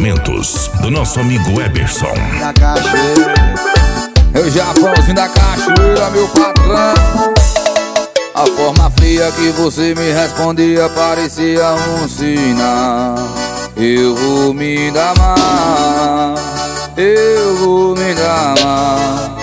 lançamentos do nosso amigo Eberson. Da cachoeira, eu Japãozinho da cachoeira, meu patrão. A forma fria que você me respondia parecia um sinal. Eu vou me dar mal, eu vou me dar mal.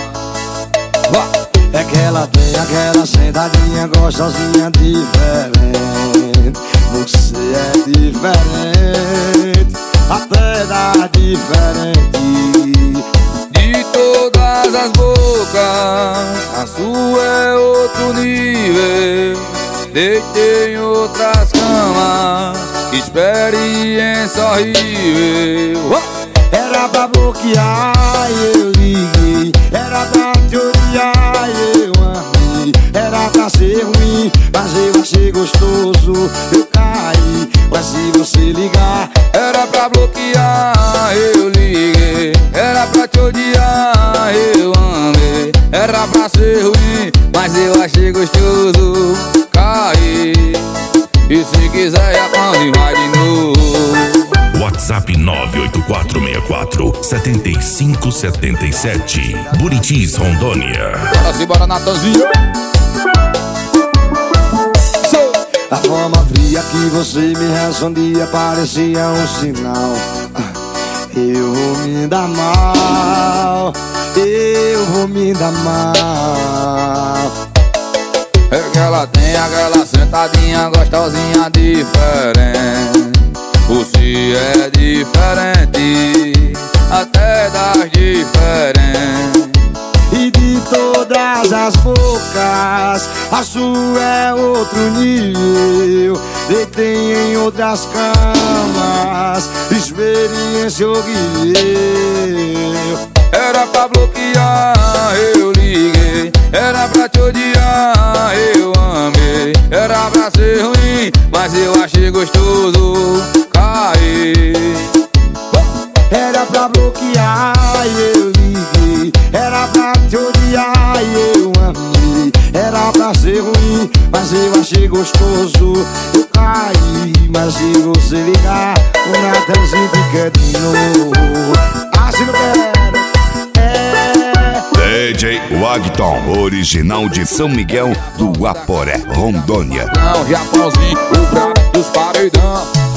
É que ela tem aquela sentadinha gostosinha diferente. Você é diferente, até dá diferente. De todas as bocas, a sua é outro nível. Deitei em outras camas, experiência horrível. Era pra bloquear e eu liguei, era pra te odiar e eu amei. Era pra ser ruim, mas eu achei gostoso, eu caí. Mas se você ligar, era pra bloquear, eu liguei. Era pra te odiar, eu amei. Era pra ser ruim, mas eu achei gostoso, caí. E se quiser, apanhe vai de novo. WhatsApp 984-7577. Buritis, Rondônia. Bora se bora, Natanzinho. a forma fria que você me respondia parecia um sinal. Eu vou me dar mal, eu vou me dar mal. É que ela tem aquela sentadinha gostosinha diferente. Você é diferente, até das diferentes. E de todas as bocas, a sua é outro nível. Deitei em outras camas, experiência horrível. Era pra bloquear, eu liguei. Era pra te odiar, eu amei. Era pra ser ruim, mas eu achei gostoso, caí. Era pra bloquear e eu liguei. Era pra te odiar e eu amei. Era pra ser ruim, mas eu achei gostoso, eu caí. Mas se você ligar, o Natanzinho fica de novo. Assim não quero. DJ Wagton, original de São Miguel do Aporé, Rondônia. Não, Japãozinho, o brabo dos paredão.